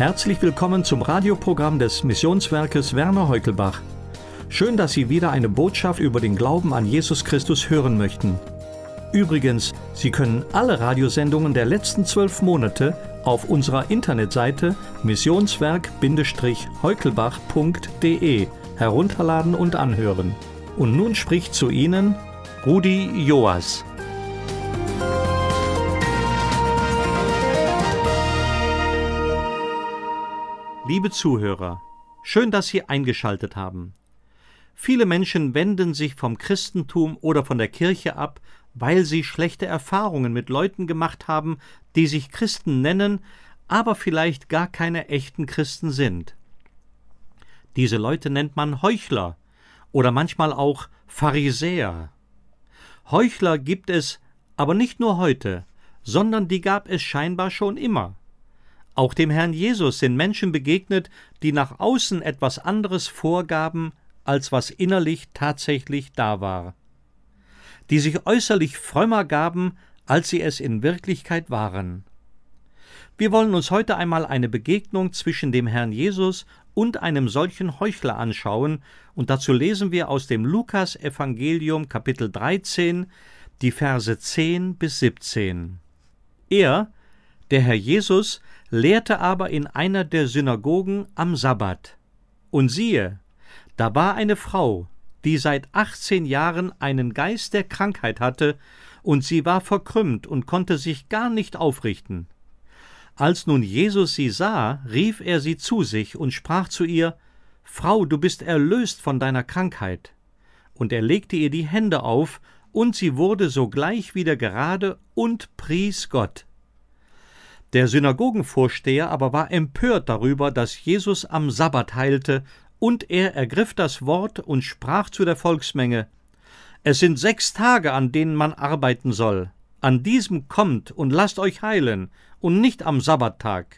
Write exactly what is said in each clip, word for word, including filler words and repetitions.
Herzlich willkommen zum Radioprogramm des Missionswerkes Werner Heukelbach. Schön, dass Sie wieder eine Botschaft über den Glauben an Jesus Christus hören möchten. Übrigens, Sie können alle Radiosendungen der letzten zwölf Monate auf unserer Internetseite missionswerk heukelbach punkt de herunterladen und anhören. Und nun spricht zu Ihnen Rudi Joas. Liebe Zuhörer, schön, dass Sie eingeschaltet haben. Viele Menschen wenden sich vom Christentum oder von der Kirche ab, weil sie schlechte Erfahrungen mit Leuten gemacht haben, die sich Christen nennen, aber vielleicht gar keine echten Christen sind. Diese Leute nennt man Heuchler oder manchmal auch Pharisäer. Heuchler gibt es aber nicht nur heute, sondern die gab es scheinbar schon immer. Auch dem Herrn Jesus sind Menschen begegnet, die nach außen etwas anderes vorgaben, als was innerlich tatsächlich da war. Die sich äußerlich frömmer gaben, als sie es in Wirklichkeit waren. Wir wollen uns heute einmal eine Begegnung zwischen dem Herrn Jesus und einem solchen Heuchler anschauen, und dazu lesen wir aus dem Lukas-Evangelium Kapitel dreizehn, die Verse zehn bis siebzehn. Er, der Herr Jesus, lehrte aber in einer der Synagogen am Sabbat. Und siehe, da war eine Frau, die seit achtzehn Jahren einen Geist der Krankheit hatte, und sie war verkrümmt und konnte sich gar nicht aufrichten. Als nun Jesus sie sah, rief er sie zu sich und sprach zu ihr: Frau, du bist erlöst von deiner Krankheit. Und er legte ihr die Hände auf, und sie wurde sogleich wieder gerade und pries Gott. Der Synagogenvorsteher aber war empört darüber, dass Jesus am Sabbat heilte, und er ergriff das Wort und sprach zu der Volksmenge: Es sind sechs Tage, an denen man arbeiten soll. An diesem kommt und lasst euch heilen, und nicht am Sabbattag.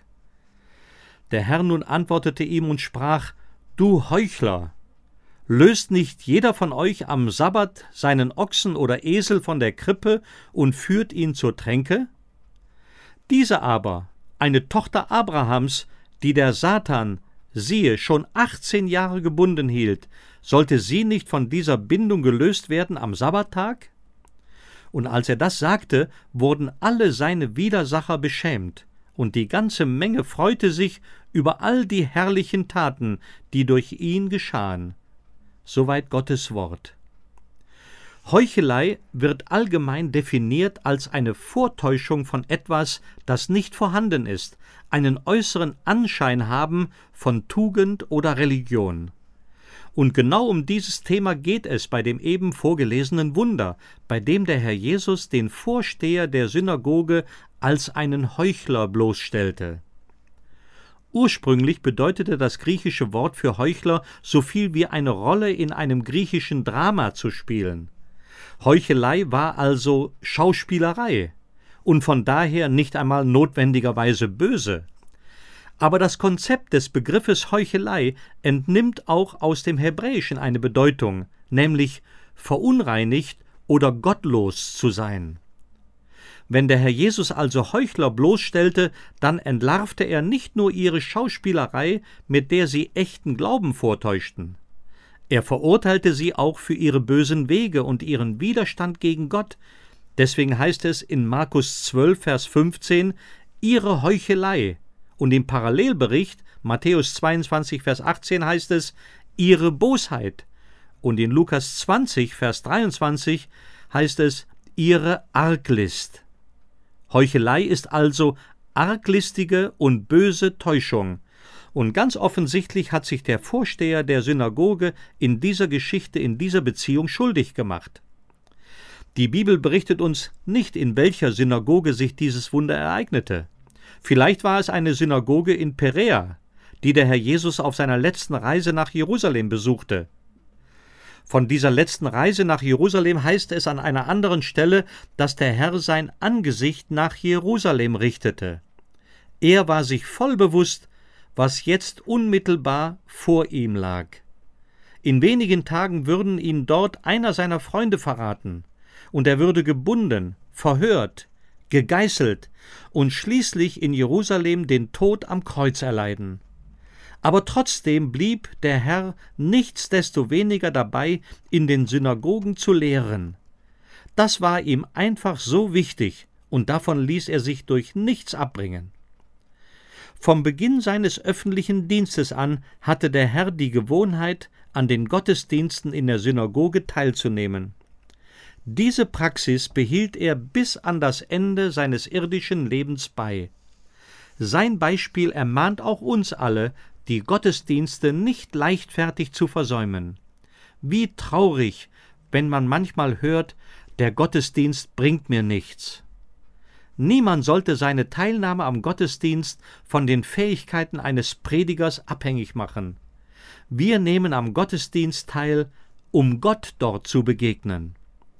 Der Herr nun antwortete ihm und sprach: Du Heuchler! Löst nicht jeder von euch am Sabbat seinen Ochsen oder Esel von der Krippe und führt ihn zur Tränke? Diese aber, eine Tochter Abrahams, die der Satan, siehe, schon achtzehn Jahre gebunden hielt, sollte sie nicht von dieser Bindung gelöst werden am Sabbattag? Und als er das sagte, wurden alle seine Widersacher beschämt, und die ganze Menge freute sich über all die herrlichen Taten, die durch ihn geschahen. Soweit Gottes Wort. Heuchelei wird allgemein definiert als eine Vortäuschung von etwas, das nicht vorhanden ist, einen äußeren Anschein haben von Tugend oder Religion. Und genau um dieses Thema geht es bei dem eben vorgelesenen Wunder, bei dem der Herr Jesus den Vorsteher der Synagoge als einen Heuchler bloßstellte. Ursprünglich bedeutete das griechische Wort für Heuchler so viel wie eine Rolle in einem griechischen Drama zu spielen. Heuchelei war also Schauspielerei und von daher nicht einmal notwendigerweise böse. Aber das Konzept des Begriffes Heuchelei entnimmt auch aus dem Hebräischen eine Bedeutung, nämlich verunreinigt oder gottlos zu sein. Wenn der Herr Jesus also Heuchler bloßstellte, dann entlarvte er nicht nur ihre Schauspielerei, mit der sie echten Glauben vortäuschten. Er verurteilte sie auch für ihre bösen Wege und ihren Widerstand gegen Gott. Deswegen heißt es in Markus zwölf, Vers fünfzehn, ihre Heuchelei. Und im Parallelbericht, Matthäus zweiundzwanzig, Vers achtzehn, heißt es, ihre Bosheit. Und in Lukas zwanzig, Vers dreiundzwanzig, heißt es, ihre Arglist. Heuchelei ist also arglistige und böse Täuschung. Und ganz offensichtlich hat sich der Vorsteher der Synagoge in dieser Geschichte, in dieser Beziehung schuldig gemacht. Die Bibel berichtet uns nicht, in welcher Synagoge sich dieses Wunder ereignete. Vielleicht war es eine Synagoge in Perea, die der Herr Jesus auf seiner letzten Reise nach Jerusalem besuchte. Von dieser letzten Reise nach Jerusalem heißt es an einer anderen Stelle, dass der Herr sein Angesicht nach Jerusalem richtete. Er war sich voll bewusst, was jetzt unmittelbar vor ihm lag. In wenigen Tagen würden ihn dort einer seiner Freunde verraten, und er würde gebunden, verhört, gegeißelt und schließlich in Jerusalem den Tod am Kreuz erleiden. Aber trotzdem blieb der Herr nichtsdestoweniger dabei, in den Synagogen zu lehren. Das war ihm einfach so wichtig, und davon ließ er sich durch nichts abbringen. Vom Beginn seines öffentlichen Dienstes an hatte der Herr die Gewohnheit, an den Gottesdiensten in der Synagoge teilzunehmen. Diese Praxis behielt er bis an das Ende seines irdischen Lebens bei. Sein Beispiel ermahnt auch uns alle, die Gottesdienste nicht leichtfertig zu versäumen. Wie traurig, wenn man manchmal hört, der Gottesdienst bringt mir nichts. Niemand sollte seine Teilnahme am Gottesdienst von den Fähigkeiten eines Predigers abhängig machen. Wir nehmen am Gottesdienst teil, um Gott dort zu begegnen.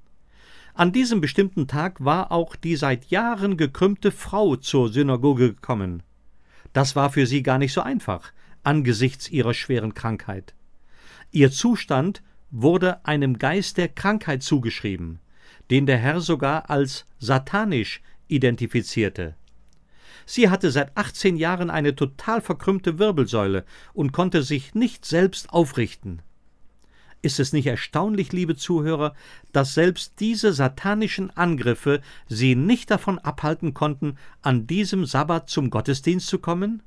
An diesem bestimmten Tag war auch die seit Jahren gekrümmte Frau zur Synagoge gekommen. Das war für sie gar nicht so einfach, angesichts ihrer schweren Krankheit. Ihr Zustand wurde einem Geist der Krankheit zugeschrieben, den der Herr sogar als satanisch identifizierte. Sie hatte seit achtzehn Jahren eine total verkrümmte Wirbelsäule und konnte sich nicht selbst aufrichten. Ist es nicht erstaunlich, liebe Zuhörer, dass selbst diese satanischen Angriffe sie nicht davon abhalten konnten, an diesem Sabbat zum Gottesdienst zu kommen?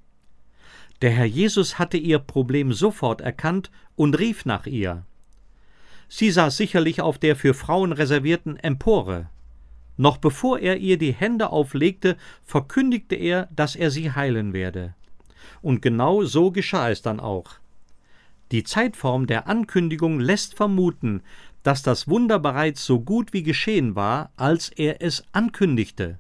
Der Herr Jesus hatte ihr Problem sofort erkannt und rief nach ihr. Sie saß sicherlich auf der für Frauen reservierten Empore. Noch bevor er ihr die Hände auflegte, verkündigte er, dass er sie heilen werde. Und genau so geschah es dann auch. Die Zeitform der Ankündigung lässt vermuten, dass das Wunder bereits so gut wie geschehen war, als er es ankündigte.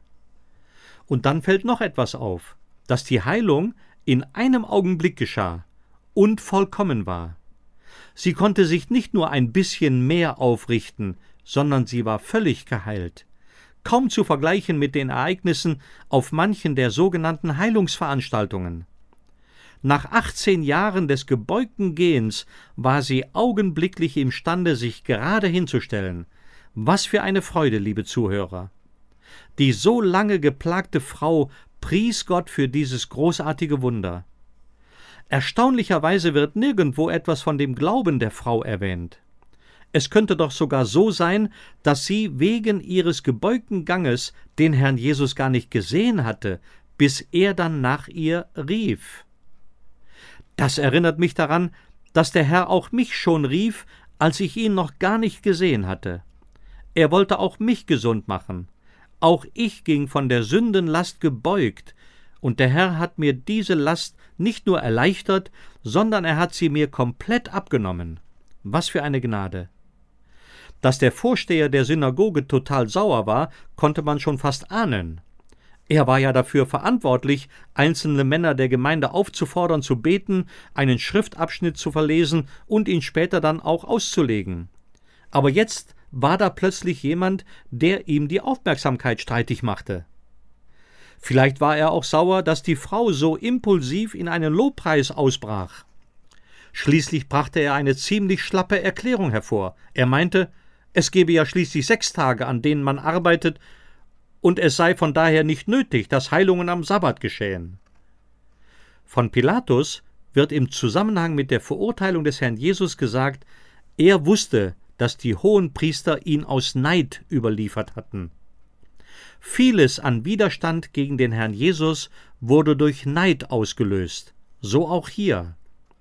Und dann fällt noch etwas auf, dass die Heilung in einem Augenblick geschah und vollkommen war. Sie konnte sich nicht nur ein bisschen mehr aufrichten, sondern sie war völlig geheilt. Kaum zu vergleichen mit den Ereignissen auf manchen der sogenannten Heilungsveranstaltungen. Nach achtzehn Jahren des gebeugten Gehens war sie augenblicklich imstande, sich gerade hinzustellen. Was für eine Freude, liebe Zuhörer! Die so lange geplagte Frau pries Gott für dieses großartige Wunder. Erstaunlicherweise wird nirgendwo etwas von dem Glauben der Frau erwähnt. Es könnte doch sogar so sein, dass sie wegen ihres gebeugten Ganges den Herrn Jesus gar nicht gesehen hatte, bis er dann nach ihr rief. Das erinnert mich daran, dass der Herr auch mich schon rief, als ich ihn noch gar nicht gesehen hatte. Er wollte auch mich gesund machen. Auch ich ging von der Sündenlast gebeugt, und der Herr hat mir diese Last nicht nur erleichtert, sondern er hat sie mir komplett abgenommen. Was für eine Gnade! Dass der Vorsteher der Synagoge total sauer war, konnte man schon fast ahnen. Er war ja dafür verantwortlich, einzelne Männer der Gemeinde aufzufordern, zu beten, einen Schriftabschnitt zu verlesen und ihn später dann auch auszulegen. Aber jetzt war da plötzlich jemand, der ihm die Aufmerksamkeit streitig machte. Vielleicht war er auch sauer, dass die Frau so impulsiv in einen Lobpreis ausbrach. Schließlich brachte er eine ziemlich schlappe Erklärung hervor. Er meinte, es gebe ja schließlich sechs Tage, an denen man arbeitet, und es sei von daher nicht nötig, dass Heilungen am Sabbat geschehen. Von Pilatus wird im Zusammenhang mit der Verurteilung des Herrn Jesus gesagt, er wusste, dass die Hohenpriester ihn aus Neid überliefert hatten. Vieles an Widerstand gegen den Herrn Jesus wurde durch Neid ausgelöst, so auch hier.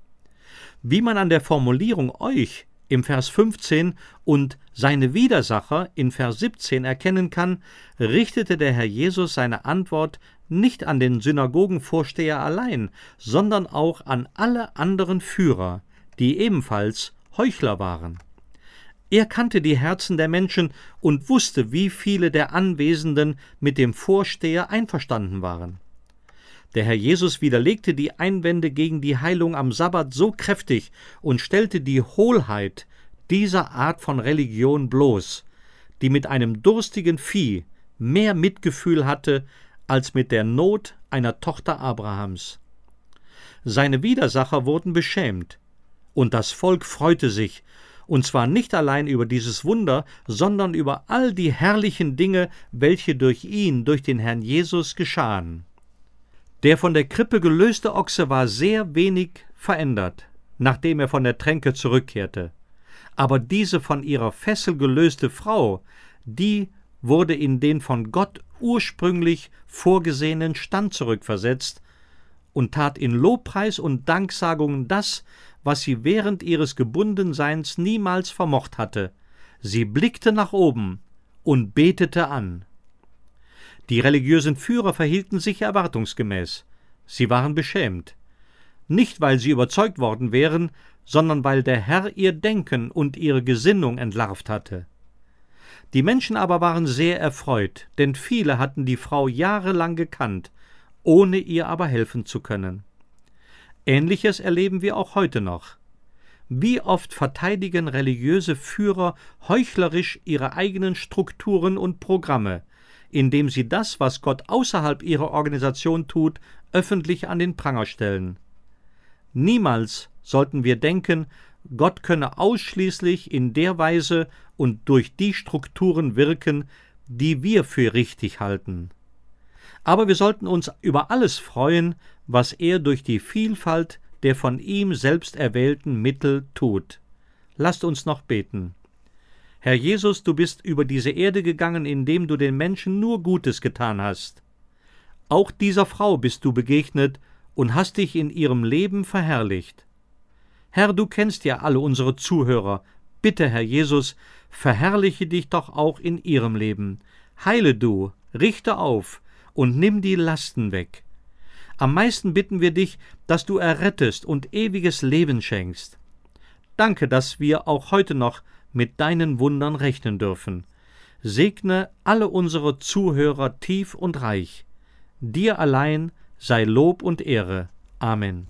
Wie man an der Formulierung euch im Vers fünfzehn und seine Widersacher in Vers siebzehn erkennen kann, richtete der Herr Jesus seine Antwort nicht an den Synagogenvorsteher allein, sondern auch an alle anderen Führer, die ebenfalls Heuchler waren. Er kannte die Herzen der Menschen und wusste, wie viele der Anwesenden mit dem Vorsteher einverstanden waren. Der Herr Jesus widerlegte die Einwände gegen die Heilung am Sabbat so kräftig und stellte die Hohlheit dieser Art von Religion bloß, die mit einem durstigen Vieh mehr Mitgefühl hatte als mit der Not einer Tochter Abrahams. Seine Widersacher wurden beschämt, und das Volk freute sich, Und zwar nicht allein über dieses Wunder, sondern über all die herrlichen Dinge, welche durch ihn, durch den Herrn Jesus geschahen. Der von der Krippe gelöste Ochse war sehr wenig verändert, nachdem er von der Tränke zurückkehrte. Aber diese von ihrer Fessel gelöste Frau, die wurde in den von Gott ursprünglich vorgesehenen Stand zurückversetzt und tat in Lobpreis und Danksagung das, was sie während ihres Gebundenseins niemals vermocht hatte. Sie blickte nach oben und betete an. Die religiösen Führer verhielten sich erwartungsgemäß. Sie waren beschämt. Nicht, weil sie überzeugt worden wären, sondern weil der Herr ihr Denken und ihre Gesinnung entlarvt hatte. Die Menschen aber waren sehr erfreut, denn viele hatten die Frau jahrelang gekannt, ohne ihr aber helfen zu können. Ähnliches erleben wir auch heute noch. Wie oft verteidigen religiöse Führer heuchlerisch ihre eigenen Strukturen und Programme, indem sie das, was Gott außerhalb ihrer Organisation tut, öffentlich an den Pranger stellen. Niemals sollten wir denken, Gott könne ausschließlich in der Weise und durch die Strukturen wirken, die wir für richtig halten. Aber wir sollten uns über alles freuen, was er durch die Vielfalt der von ihm selbst erwählten Mittel tut. Lasst uns noch beten. Herr Jesus, du bist über diese Erde gegangen, indem du den Menschen nur Gutes getan hast. Auch dieser Frau bist du begegnet und hast dich in ihrem Leben verherrlicht. Herr, du kennst ja alle unsere Zuhörer. Bitte, Herr Jesus, verherrliche dich doch auch in ihrem Leben. Heile du, richte auf und nimm die Lasten weg. Am meisten bitten wir dich, dass du errettest und ewiges Leben schenkst. Danke, dass wir auch heute noch mit deinen Wundern rechnen dürfen. Segne alle unsere Zuhörer tief und reich. Dir allein sei Lob und Ehre. Amen.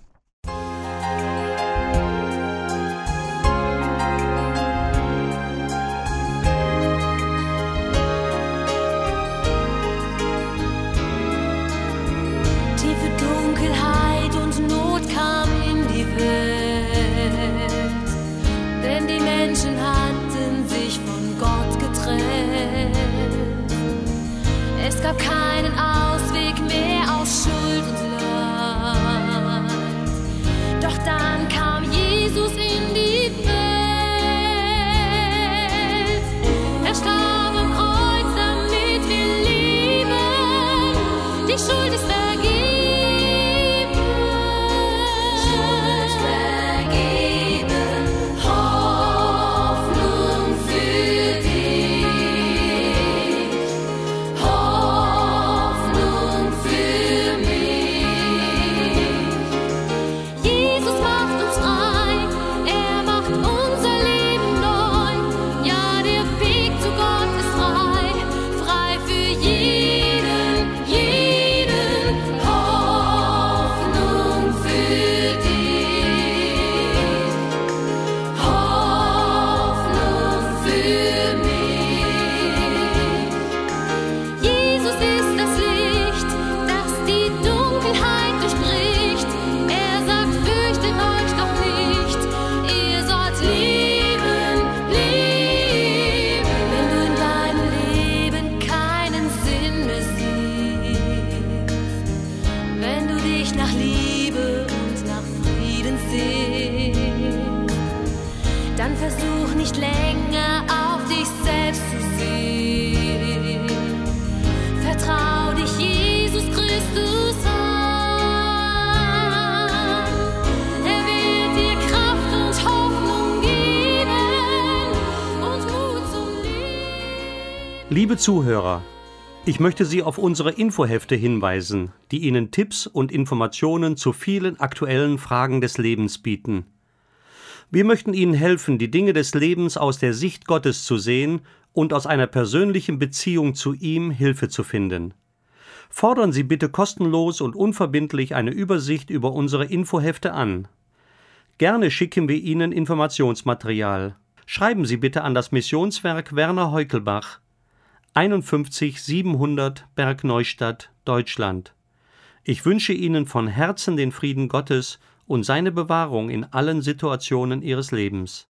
Tiefe Dunkelheit und Not kam in die Welt, denn die Menschen hatten sich von Gott getrennt. Es gab keinen Ausweg mehr aus Schuld und Leid. Doch dann kam Jesus in die Welt. Er starb am Kreuz, damit wir leben. Die Schuld ist vergeben. Schuld vergeben. Hoffnung für dich. Hoffnung für mich. Jesus macht uns frei. Er macht unser Leben neu. Ja, der Weg zu Gott ist frei. Frei für jeden, jeden. Hoffnung für dich. Hoffnung für mich. Jesus ist das Licht, das die Dunkelheit durchbricht. Er sagt, fürchtet euch doch nicht. Ihr sollt leben, leben. Wenn du in deinem Leben keinen Sinn mehr siehst, wenn du dich nach Liebe und nach Frieden sehnst, dann versuch nicht länger auf dich selbst zu sehen. Vertrau dich Jesus Christus an. Er wird dir Kraft und Hoffnung geben und Mut zum Leben. Liebe Zuhörer, ich möchte Sie auf unsere Infohefte hinweisen, die Ihnen Tipps und Informationen zu vielen aktuellen Fragen des Lebens bieten. Wir möchten Ihnen helfen, die Dinge des Lebens aus der Sicht Gottes zu sehen und aus einer persönlichen Beziehung zu ihm Hilfe zu finden. Fordern Sie bitte kostenlos und unverbindlich eine Übersicht über unsere Infohefte an. Gerne schicken wir Ihnen Informationsmaterial. Schreiben Sie bitte an das Missionswerk Werner Heukelbach, einundfünfzig siebenhundert Bergneustadt, Deutschland. Ich wünsche Ihnen von Herzen den Frieden Gottes und seine Bewahrung in allen Situationen Ihres Lebens.